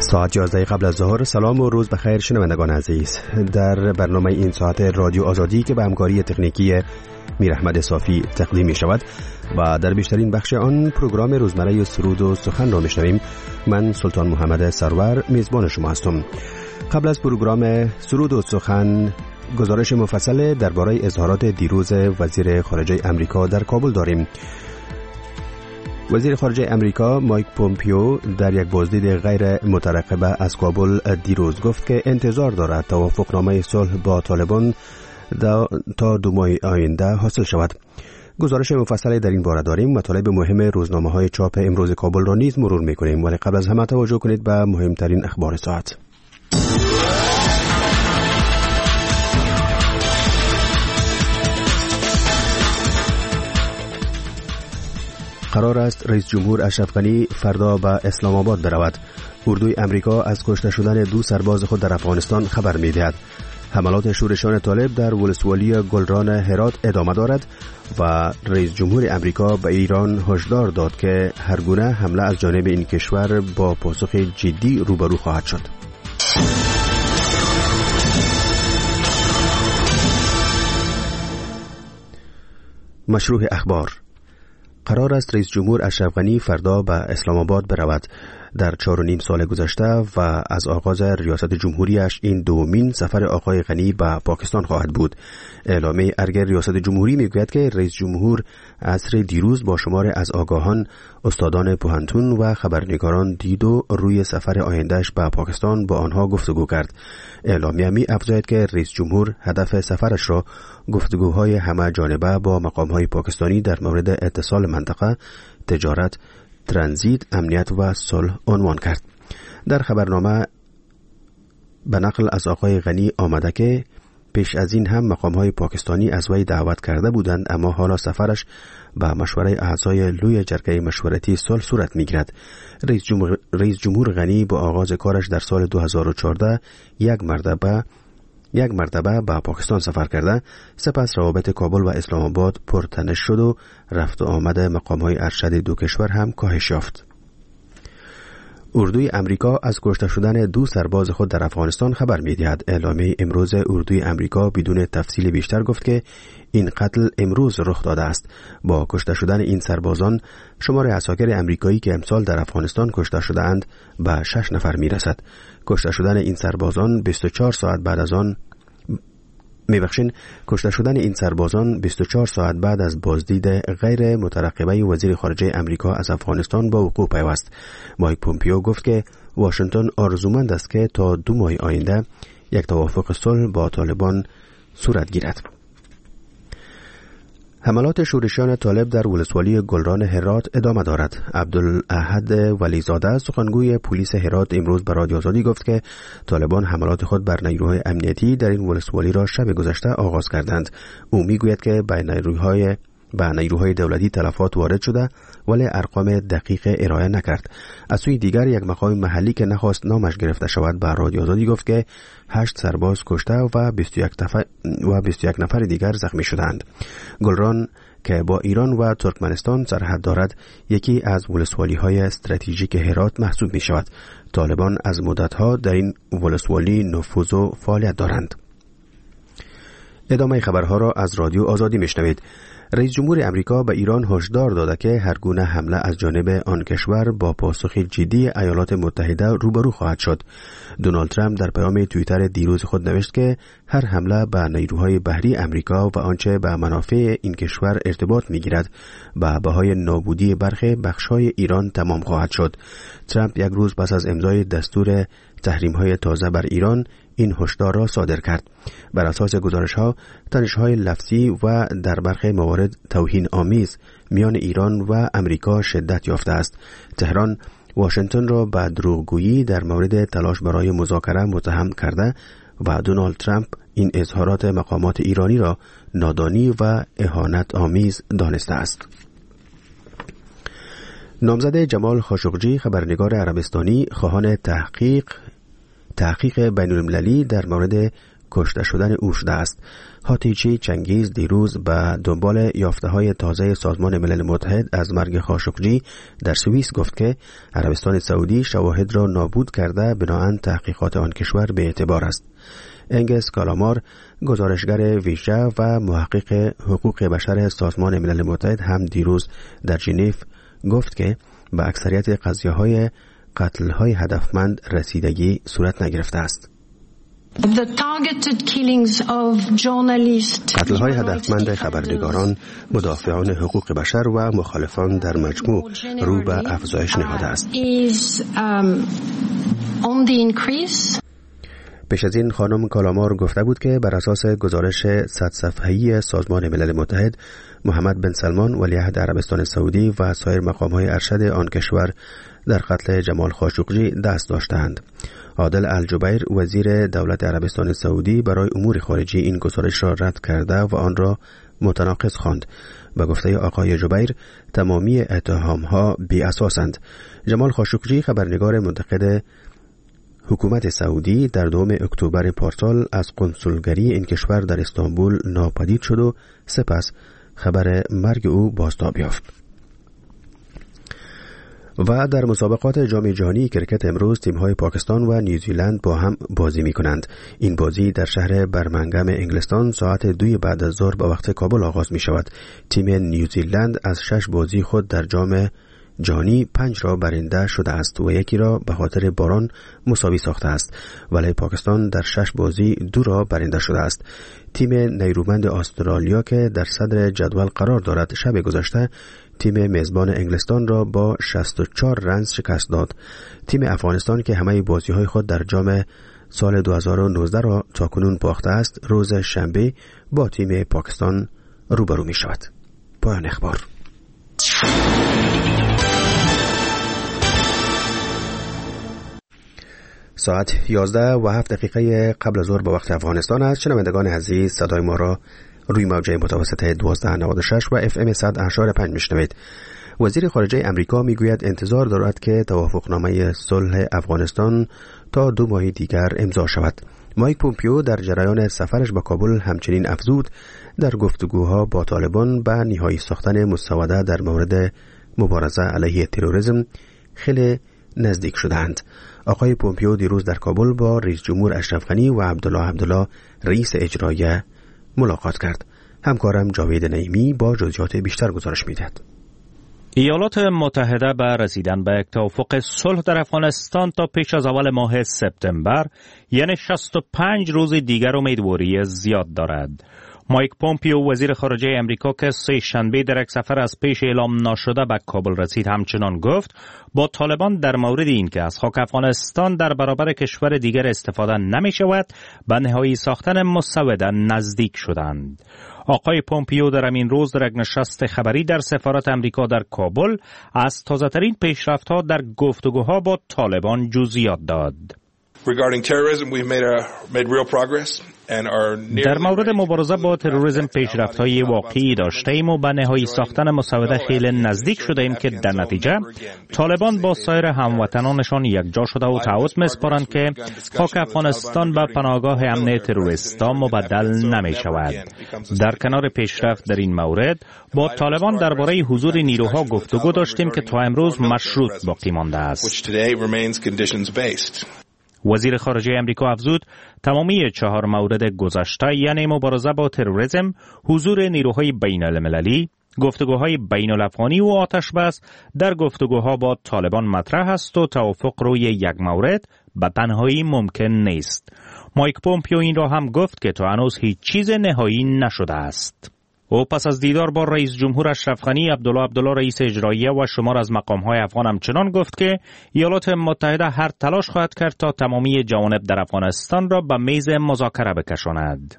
ساعت 11 قبل از ظهر. سلام و روز بخیر شنوندگان عزیز. در برنامه این ساعت رادیو آزادی که به همکاری تکنیکی میر احمد صافی تقدیم می شود و در بیشترین بخش آن پروگرام روزمره سرود و سخن را می شنویم. من سلطان محمد سرور میزبان شما هستم. قبل از پروگرام سرود و سخن گزارش مفصل درباره اظهارات دیروز وزیر خارجه امریکا در کابل داریم. وزیر خارجه امریکا مایک پومپیو در یک بازدید غیر مترقبه از کابل دیروز گفت که انتظار دارد توافقنامه صلح با طالبان تا 2 ماه آینده حاصل شود. گزارش مفصلی در این باره داریم. مطالب مهم روزنامه‌های چاپ امروز کابل را نیز مرور می‌کنیم، ولی قبل از همه توجه کنید به مهمترین اخبار ساعت. قرار است رئیس جمهور اشرف غنی فردا به اسلام آباد برود. اردوی امریکا از کشته شدن 2 سرباز خود در افغانستان خبر می‌دهد. حملات شورشیان طالب در ولسوالی گلران هرات ادامه دارد و رئیس جمهور امریکا به ایران هشدار داد که هر گونه حمله از جانب این کشور با پاسخ جدی روبرو خواهد شد. مشروع اخبار. قرار است رئیس جمهور اشرف غنی فردا به اسلام آباد برود. در 4.5 سال گذشته و از آغاز ریاست جمهوریش این دومین سفر آقای غنی به پاکستان خواهد بود. اعلامیه ارگ ریاست جمهوری میگوید که رئیس جمهور عصر دیروز با شمار از آگاهان، استادان پوهنتون و خبرنگاران دید و روی سفر آیندهش به پاکستان با آنها گفتگو کرد. اعلامیه می افزاید که رئیس جمهور هدف سفرش را گفتگوهای همه جانبه با مقامهای پاکستانی در مورد اتصال منطقه، تجارت، ترانزیت، امنیت و صلح عنوان کرد. در خبرنامه به نقل از آقای غنی آمده که پیش از این هم مقامهای پاکستانی از وی دعوت کرده بودند، اما حالا سفرش به مشوره اعضای لوی جرگه مشورتی صلح صورت می‌گیرد. رئیس جمهور غنی با آغاز کارش در سال 2014 یک مرتبه به پاکستان سفر کرده، سپس روابط کابل و اسلام آباد پرتنش شد و رفت و آمد مقام‌های ارشد دو کشور هم کاهش یافت. اردوی امریکا از کشته شدن 2 سرباز خود در افغانستان خبر می‌دهد. اعلامیه امروز اردوی امریکا بدون تفصیل بیشتر گفت که این قتل امروز رخ داده است. با کشته شدن این سربازان شمار عساکر امریکایی که امسال در افغانستان کشته شده‌اند به 6 نفر می‌رسد. کشته شدن این سربازان 24 ساعت بعد از بازدید غیر مترقبه وزیر خارجه امریکا از افغانستان با وقوع پیوست. مایک پومپیو گفت که واشنگتن آرزومند است که تا 2 ماه آینده یک توافق صلح با طالبان صورت گیرد. حملات شورشیان طالب در ولسوالی گلران هرات ادامه دارد. عبدالاحد ولیزاده سخنگوی پلیس هرات امروز به رادیو آزادی گفت که طالبان حملات خود بر نیروهای امنیتی در این ولسوالی را شب گذشته آغاز کردند. او میگوید که به نیروهای دولتی تلفات وارد شده ولی ارقام دقیق ارائه نکرد. از سوی دیگر یک مقام محلی که نخواست نامش گرفته شود به رادیو آزادی گفت که 8 سرباز کشته و 21 نفر دیگر زخمی شدند. گلران که با ایران و ترکمنستان سرحد دارد یکی از ولسوالی‌های استراتژیک هرات محسوب می شود. طالبان از مدت‌ها در این ولسوالی نفوذ و فعالیت دارند. ادامه خبرها را از رادیو آزادی میشنوید. رئیس جمهور امریکا به ایران هشدار داده که هر گونه حمله از جانب آن کشور با پاسخ جدی ایالات متحده روبرو خواهد شد. دونالد ترامپ در پیام توییتر دیروز خود نوشت که هر حمله به نیروهای بحری امریکا و آنچه به منافع این کشور ارتباط می‌گیرد به بهای نابودی برخی بخش‌های ایران تمام خواهد شد. ترامپ یک روز پس از امضای دستور تحریم‌های تازه بر ایران این هشدار را صادر کرد. بر اساس گزارش‌ها، تنش‌های لفظی و در برخی موارد توهین آمیز میان ایران و امریکا شدت یافته است. تهران واشنگتن را به دروغگویی در مورد تلاش برای مذاکره متهم کرده و دونالد ترامپ این اظهارات مقامات ایرانی را نادانی و اهانت آمیز دانسته است. نامزد جمال خاشقجی خبرنگار عربستانی خواهان تحقیق بین‌المللی در مورد کشته شدن او شده است. هاتیچی چنگیز دیروز به دنبال یافته‌های تازه سازمان ملل متحد از مرگ خاشقجی در سوئیس گفت که عربستان سعودی شواهد را نابود کرده بناهن تحقیقات آن کشور به اعتبار است. انگس کالامار گزارشگر ویژه و محقق حقوق بشر سازمان ملل متحد هم دیروز در ژنو گفت که به اکثریت قضیه‌های قتل‌های هدفمند رسیدگی صورت نگرفته است. قتل‌های هدفمند خبرنگاران، مدافعان حقوق بشر و مخالفان در مجموع رو به افزایش نهاده است. پیش از این خانم کالامار گفته بود که بر اساس گزارش 100 صفحه‌ای سازمان ملل متحد، محمد بن سلمان ولیعهد عربستان سعودی و سایر مقام‌های ارشد آن کشور در قتل جمال خاشقجی دست داشتند. عادل الجبیر وزیر دولت عربستان سعودی برای امور خارجی این گزارش را رد کرده و آن را متناقض خواند. به گفته آقای جبیر تمامی اتهام‌ها بی اساسند. جمال خاشقجی خبرنگار منتقد حکومت سعودی در 2 اکتبر پارسال از کنسولگری این کشور در استانبول ناپدید شد و سپس خبر مرگ او بازتاب یافت. و در مسابقات جام جهانی کرکت امروز تیم‌های پاکستان و نیوزیلند با هم بازی می‌کنند. این بازی در شهر برمنگهم انگلستان ساعت 2 بعد از ظهر به وقت کابل آغاز می‌شود. تیم نیوزیلند از 6 بازی خود در جام جهانی 5 را برنده شده است و 1 را به خاطر باران مساوی ساخته است، ولی پاکستان در 6 بازی 2 را برنده شده است. تیم نیرومند استرالیا که در صدر جدول قرار دارد شب گذشته تیم میزبان انگلستان را با 64 رنز شکست داد. تیم افغانستان که همه بازی‌های خود در جام سال 2019 را تاکنون باخته است، روز شنبه با تیم پاکستان روبرو می‌شود. پایان اخبار. ساعت 11:07 قبل از ظهر به وقت افغانستان است. شنوندگان عزیز، صدای ما را روی موجه متوسط 1296 و FM 100.5 میشنوید. وزیر خارجه امریکا میگوید انتظار دارد که توافقنامه صلح افغانستان تا 2 ماه دیگر امضا شود. مایک پومپیو در جریان سفرش به کابل همچنین افزود در گفتگوها با طالبان به نهایی ساختن مسوده در مورد مبارزه علیه تروریسم خیلی نزدیک شدند. آقای پومپیو دیروز در کابل با رئیس جمهور اشرف غنی و عبدالله رئیس اجرایی ملاقات کرد. همکارم جاوید نعیمی با جزئیات بیشتر گزارش می‌دهد. ایالات متحده به رسیدن به یک توافق صلح در افغانستان تا پیش از اول ماه سپتامبر، یعنی 65 روز دیگر امیدواری زیاد دارد. مایک پومپیو وزیر خارجه امریکا که سه شنبه در یک سفر از پیش اعلام نشده به کابل رسید همچنان گفت با طالبان در مورد این که از خاک افغانستان در برابر کشور دیگر استفاده نمی شود به نهایی ساختن مسوده نزدیک شدند. آقای پومپیو در همین روز در یک نشست خبری در سفارت امریکا در کابل از تازه‌ترین پیشرفت‌ها در گفتگوها با طالبان جزئیات داد. در مورد مبارزه با تروریسم پیشرفت‌های واقعی داشته‌ایم و به نهایی ساختن مسوده خیلی نزدیک شده‌ایم که در نتیجه طالبان با سایر هموطنانشان یکجا شده و تعهد می‌سپارند که خاک افغانستان به پناهگاه امن تروریست‌ها مبدل نمی‌شود. در کنار پیشرفت در این مورد با طالبان درباره حضور نیروها گفتگو داشتیم که تا امروز مشروط باقی مانده است. وزیر خارجه امریکا افزود تمامی 4 مورد گذشته یعنی مبارزه با تروریسم، حضور نیروهای بین المللی، گفتگوهای بین الافغانی و آتش بس در گفتگوها با طالبان مطرح است و توافق روی یک مورد به تنهایی ممکن نیست. مایک پومپیو این را هم گفت که تا هنوز هیچ چیز نهایی نشده است. او پس از دیدار با رئیس جمهور اشرف غنی، عبدالله رئیس اجرایی و شمار از مقام‌های افغان همچنان گفت که ایالات متحده هر تلاش خواهد کرد تا تمامی جوانب در افغانستان را به میز مذاکره بکشاند.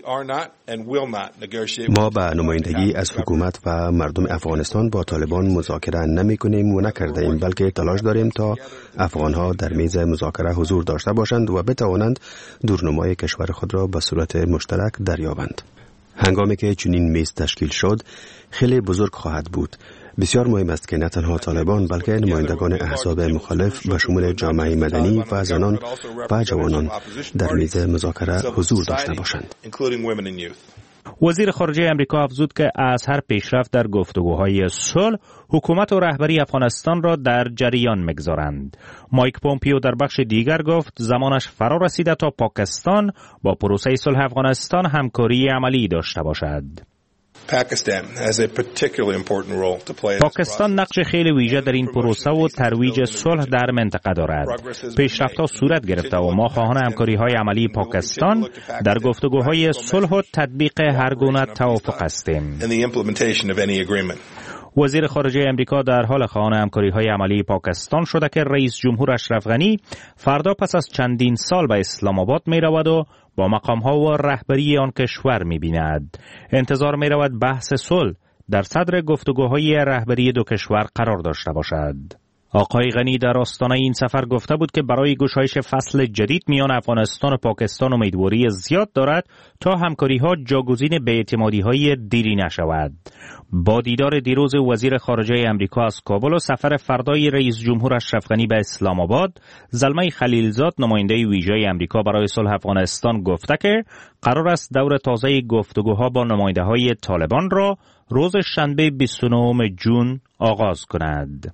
ما به نمایندگی از حکومت و مردم افغانستان با طالبان مذاکره نمی‌کنیم و نکردیم، بلکه تلاش داریم تا افغان‌ها در میز مذاکره حضور داشته باشند و بتوانند دورنمای کشور خود را به صورت مشترک دریابند. هنگامی که چنین میز تشکیل شد خیلی بزرگ خواهد بود. بسیار مهم است که نه تنها طالبان بلکه نمایندگان احزاب مخالف و شمول جامعه مدنی و زنان و جوانان در میز مذاکره حضور داشته باشند. وزیر خارجه امریکا افزود که از هر پیشرفت در گفتگوهای صلح حکومت و رهبری افغانستان را در جریان می‌گذارند. مایک پومپیو در بخش دیگر گفت زمانش فرا رسیده تا پاکستان با پروسه صلح افغانستان همکاری عملی داشته باشد. پاکستان نقش خیلی ویژه در این پروسه و ترویج صلح در منطقه دارد. پیشرفت‌ها صورت گرفته و ما خواهان همکاری‌های عملی پاکستان در گفتگوهای صلح و تطبیق هر گونه توافق هستیم. وزیر خارجه امریکا در حال خواهان همکاری‌های عملی پاکستان شده که رئیس جمهور اشرف غنی فردا پس از چندین سال به اسلام آباد می‌رود و با مقام‌ها و رهبری آن کشور می‌بیند. انتظار می‌رود بحث صلح در صدر گفتگوهای رهبری دو کشور قرار داشته باشد. آقای غنی در آستانه این سفر گفته بود که برای گشایش فصل جدید میان افغانستان و پاکستان امیدواری زیاد دارد تا همکاری‌ها جاگزین بی‌اعتمادی‌های دیری نشود. با دیدار دیروز وزیر خارجه امریکا از کابل و سفر فردای رئیس جمهور اشرف غنی به اسلام آباد، زلمه خلیلزاد نماینده ویژه امریکا برای صلح افغانستان گفته که قرار است دور تازه گفتگوها با نماینده‌های طالبان را روز شنبه 29 جون آغاز کند.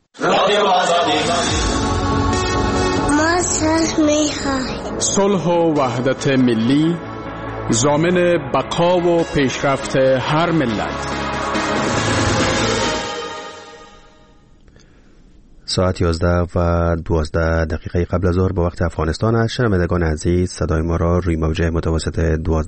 ما صلح می‌خواهیم. صلح و وحدت ملی ضامن بقا و پیشرفت هر ملت. ساعت 11:12 قبل از ظهر به وقت افغانستان است. شنوندگان عزیز، صدای ما را روی موج متوسط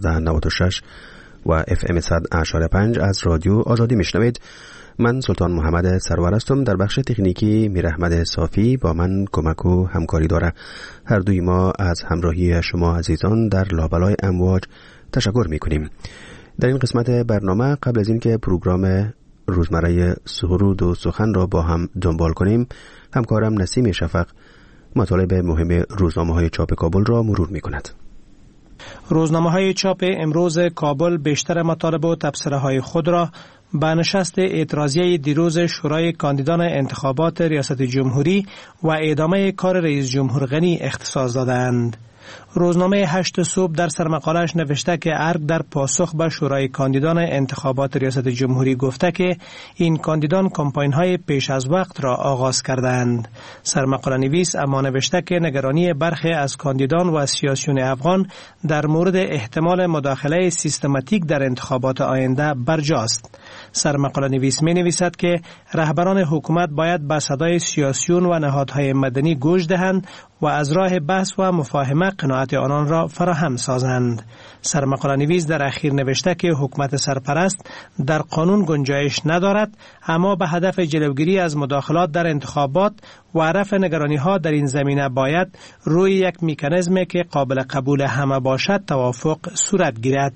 1296 و FM 100.5 از رادیو آزادی میشنوید. من سلطان محمد سرور هستم. در بخش تکنیکی میر احمد صافی با من کمک و همکاری داره. هر دوی ما از همراهی شما عزیزان در لابلای امواج تشکر میکنیم. در این قسمت برنامه قبل از اینکه پروگرام روزمره سرود و سخن را با هم دنبال کنیم، همکارم نسیم شفق مطالب مهم روزنامه‌های چاپ کابل را مرور میکند. روزنامه‌های چاپ امروز کابل بیشتر مطالب و تبصره‌های خود را به نشست اعتراضیه دیروز شورای کاندیدان انتخابات ریاست جمهوری و ادامه کار رئیس جمهور غنی اختصاص دادند. روزنامه 8 صبح در سرمقاله‌اش نوشته که ارگ در پاسخ به شورای کاندیدان انتخابات ریاست جمهوری گفته که این کاندیدان کمپاین‌های پیش از وقت را آغاز کردند. سرمقاله نویس اما نوشته که نگرانی برخی از کاندیدان و سیاسیون افغان در مورد احتمال مداخله سیستماتیک در انتخابات آینده برجاست. سرمقاله نویس می نویسد که رهبران حکومت باید به صدای سیاسیون و نهادهای مدنی گوش دهند و از راه بحث و مفاهمه قناعت آنان را فراهم سازند. سرمقاله نویس در اخیر نوشته که حکومت سرپرست در قانون گنجایش ندارد، اما به هدف جلوگیری از مداخلات در انتخابات و رفع نگرانی‌ها در این زمینه باید روی یک مکانیزمی که قابل قبول همه باشد توافق صورت گیرد.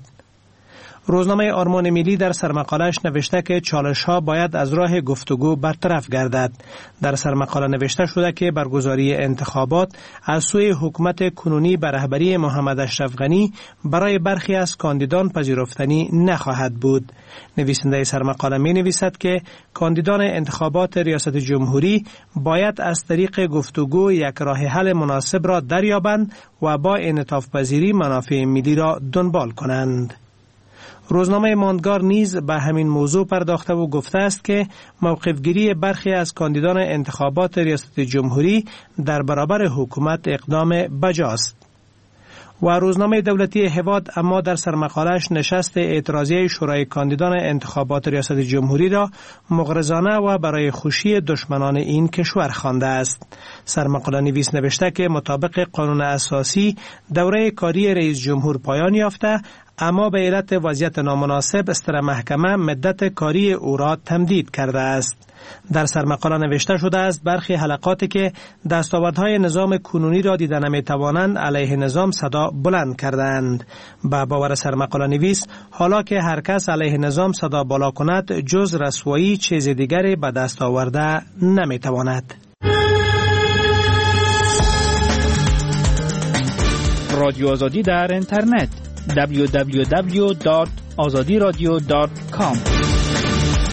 روزنامه آرمان ملی در سرمقاله‌اش نوشته که چالش‌ها باید از راه گفتگو برطرف گردد. در سرمقاله نوشته شده که برگزاری انتخابات از سوی حکومت کنونی به رهبری محمد اشرف غنی برای برخی از کاندیدان پذیرفتنی نخواهد بود. نویسنده سرمقاله می نویسد که کاندیدان انتخابات ریاست جمهوری باید از طریق گفتگو یک راه حل مناسب را دریابند و با انعطاف پذیری منافع ملی را دنبال کنند. روزنامه ماندگار نیز به همین موضوع پرداخته و گفته است که موقفگیری برخی از کاندیدان انتخابات ریاست جمهوری در برابر حکومت اقدام بجاست. و روزنامه دولتی هواد اما در سرمقاله‌اش نشست اعتراضیه شورای کاندیدان انتخابات ریاست جمهوری را مغرضانه و برای خوشی دشمنان این کشور خوانده است. سرمقاله نویس نوشته که مطابق قانون اساسی دوره کاری رئیس جمهور پایان یافته، اما به علت وضعیت نامناسب استر محکمه مدت کاری او را تمدید کرده است. در سرمقاله نوشته شده است برخی حلقاتی که دستاوردهای نظام کنونی را دیده نمی‌توانند علیه نظام صدا بلند کردند. با باور سرمقاله نویس حالا که هر کس علیه نظام صدا بالا کند جز رسوایی چیز دیگری به دست آورده نمی‌تواند. رادیو آزادی در اینترنت www.azadiradio.com